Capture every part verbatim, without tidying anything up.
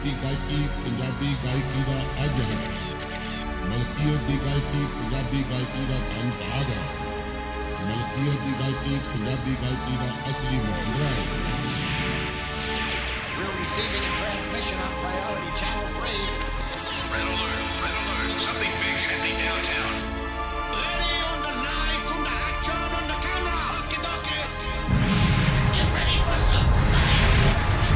ਦੀ ਗਾਇਕੀ ਪੰਜਾਬੀ ਗਾਇਕੀ ਦਾ ਅੱਜ ਹੈ। ਮਲਕੀਅਤ ਦੀ ਗਾਇਕੀ ਪੰਜਾਬੀ ਗਾਇਕੀ ਦਾ ਧਨ ਭਾਗ ਹੈ। ਮਲਕੀਅਤ ਦੀ ਗਾਇਕੀ ਪੰਜਾਬੀ ਗਾਇਕੀ ਦਾ ਅਸਲੀ ਮੁਹਾਂਦਰਾ ਹੈ। We're receiving a transmission on Priority Channel three. Red alert, red alert. Something big's happening downtown. Ready on the lights, on the action, on the camera. Okie dokie. Get ready for some fireworks.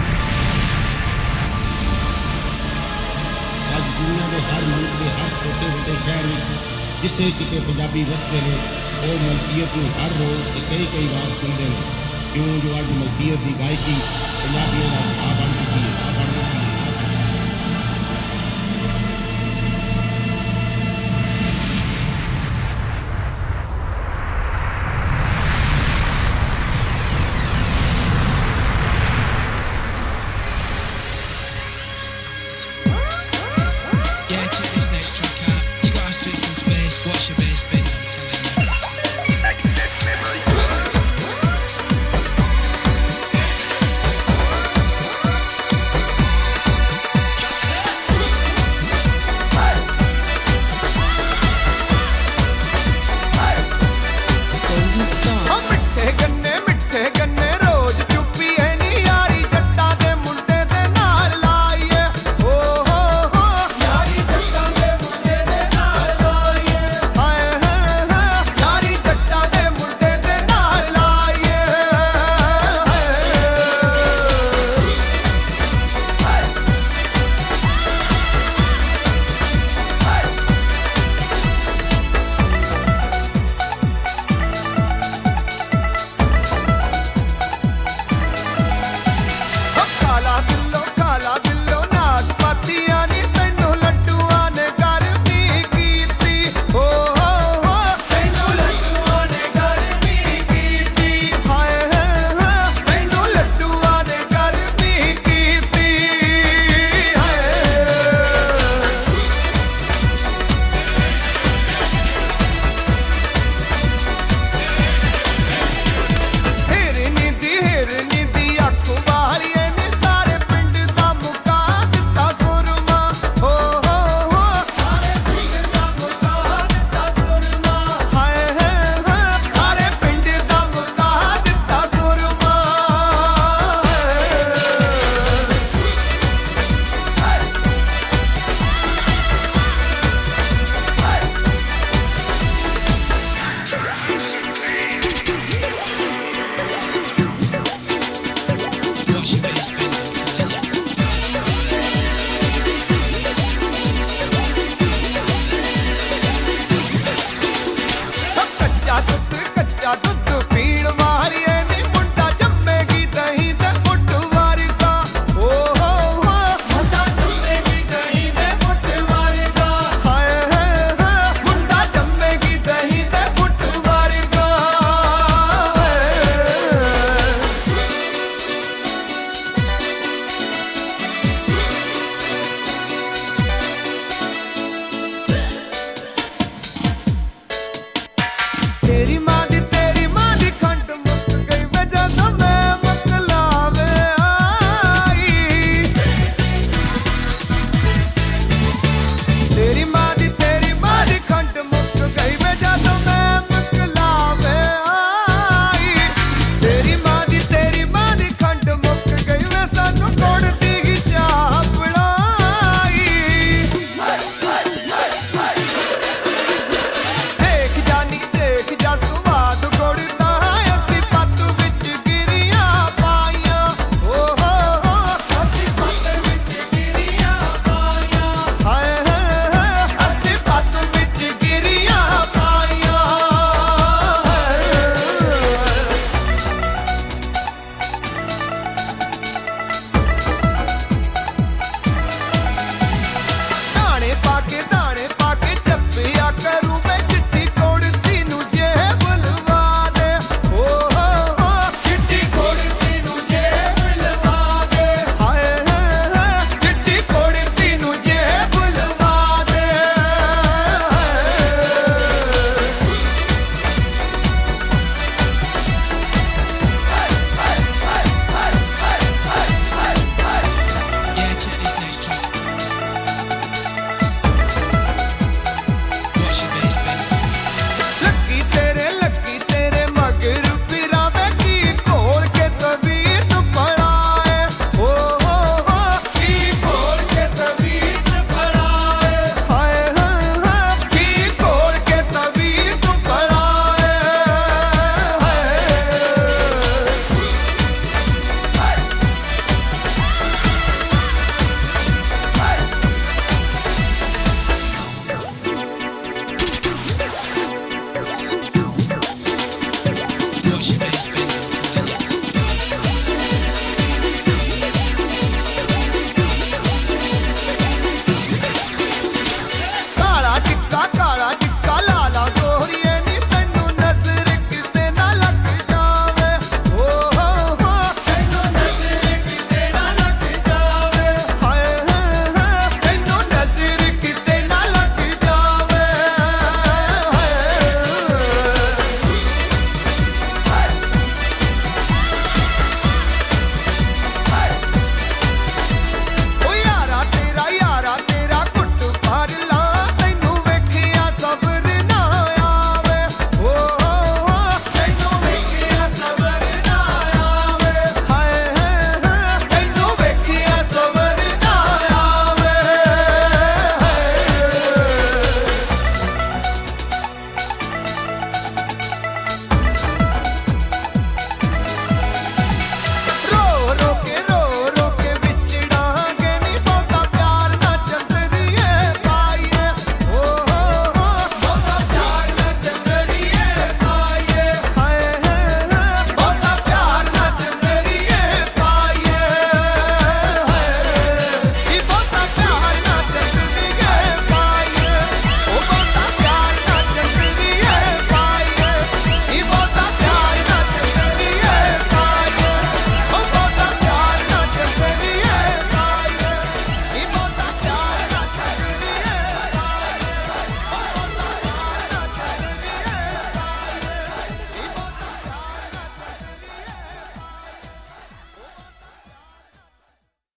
ਅੱਜ ਦੁਨੀਆ ਦੇ ਹਰ ਮੁਲਕ ਦੇ ਹਰ ਛੋਟੇ ਵੱਡੇ ਸ਼ਹਿਰ ਵਿੱਚ ਜਿੱਥੇ ਕਿਤੇ ਪੰਜਾਬੀ ਵਸਦੇ ਨੇ ਉਹ ਮਲਕੀਅਤ ਨੂੰ ਹਰ ਰੋਜ਼ ਤੇ ਕਈ ਕਈ ਵਾਰ ਸੁਣਦੇ ਨੇ ਕਿਉਂ ਜੋ ਅੱਜ ਮਲਕੀਅਤ ਦੀ ਗਾਇਕੀ ਪੰਜਾਬੀਆਂ ਦਾ